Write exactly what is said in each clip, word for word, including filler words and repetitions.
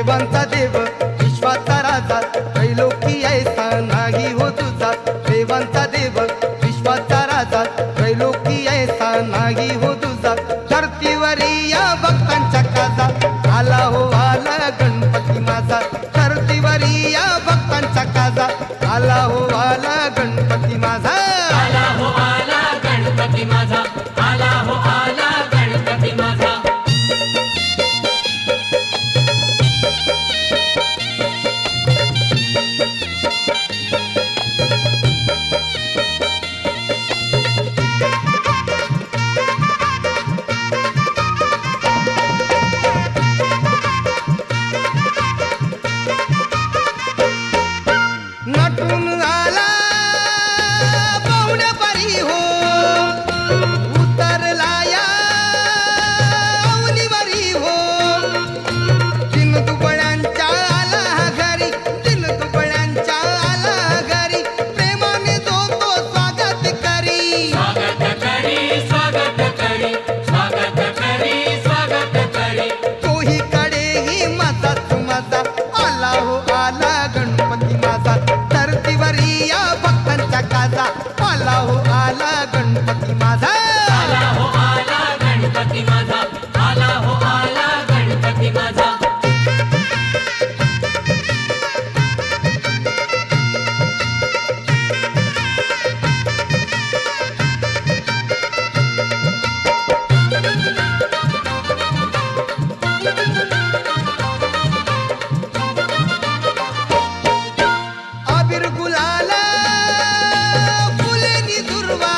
देवांचा देव विश्वाचा राजा त्रैलोकी ऐसा नाही हो तुझा देवांचा देव विश्वाचा राजा त्रैलोकी ऐसा नाही हो तुझा धरतीवरी या भक्तांच्या काजा आला हो आला गणपती माझा धरतीवरी या भक्तांचा काजा आला हो आला गणपती माझा आला हो आला गणपती माझा आला हो आला गणपती माझा नटून आला पाहुण्या परी हो उतरला या अवनीवरी हो दिन दुबळ्यांच्या आला घरी दिन दुबळ्यांच्या आला घरी प्रेमाने जो तो स्वागत करी स्वागत करी स्वागत करी स्वागत करी स्वागत करी तोही कडेही माझाच माझा आला हो आला गणपती माझा धरतीवरी या भक्तांच्या काजा आला हो आला गणपती माझा आला हो आला गणपती माझा आला हो आला गणपती माझा अबीर गुलाल फुलेनी दुर्वा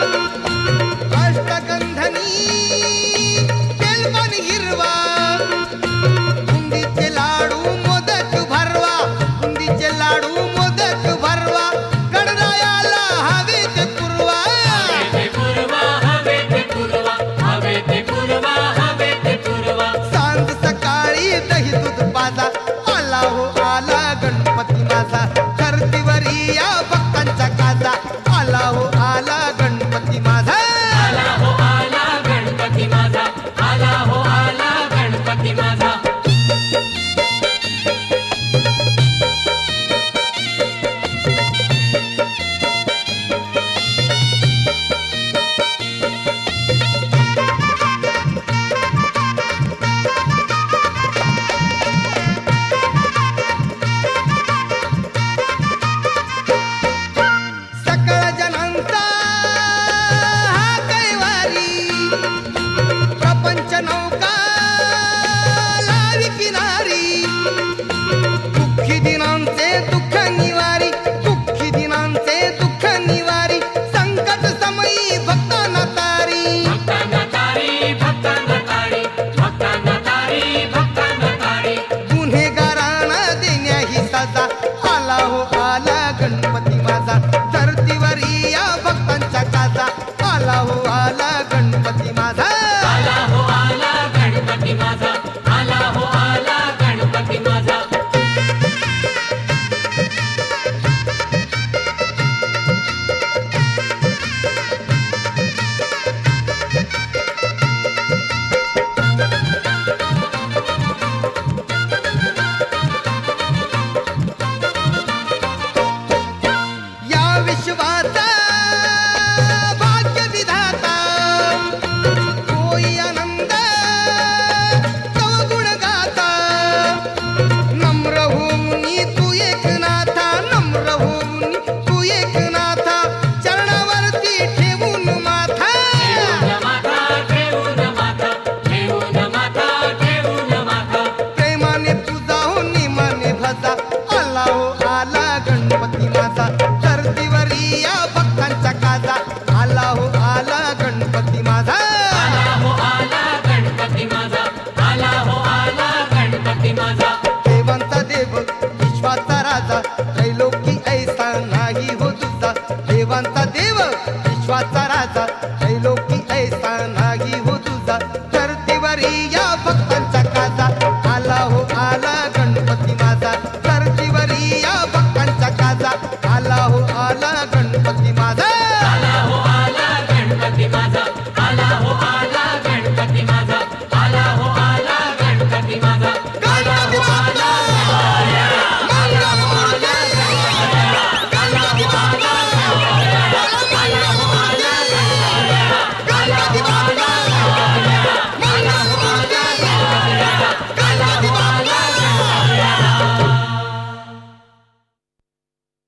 अष्टगंधनी बेलबन हिरवा बुंदीचे लाडू मोदक भरवा बुंदीचे लाडू मोदक भरवा गणरायाला हवेत पुरवा हवे ते पुरवा हवे ते पुरवा हवे ते पुरवा हवे ते पुरवा सांज सकाळी दही दूध पाजा आला हो आला गणपती माझा धरतीवरी या भक्तांच्या काजा आला हो आला गणपती माझा आला हो आला गणपती माझा आला हो आला गणपती माझा सकळ जनांचा हा कैवारी प्रपंच नौका लावी किनारी दुःखी दिनांचे दुःख निवारी दुःखी दिनांचे दुःख निवारी संकट समयी भक्तांना तारी भक्तांना तारी भक्तांना तारी भक्तांना तारी भक्तांना तारी गुन्हेगारांना देण्या ही सजा आला हो आला गणपती माझा धरतीवरी या भक्तांच्या काजा आला हो आला गणपती माझा आला हो आला गणपती माझा आला हो आला गणपती माझा या विश्वाचा भाग्य विधाता कोई आनंद तव गुण गाता नम्र होऊनी तू एक नाथा नम्र होऊनी तू एक नाथा चरणावरती ठेवून माथा ठेवून माथा ठेवून माथा ठेवून माथा ठेवून माथा प्रेमाने तुझा हो निमाने भजा आला हो आला गणपती माझा धरतीवरी या भक्तांच्या काजा आला हो आला गणपती माझा आला हो आला गणपती माझा आला हो आला गणपती माझा देवांचा देव विश्वाचा राजा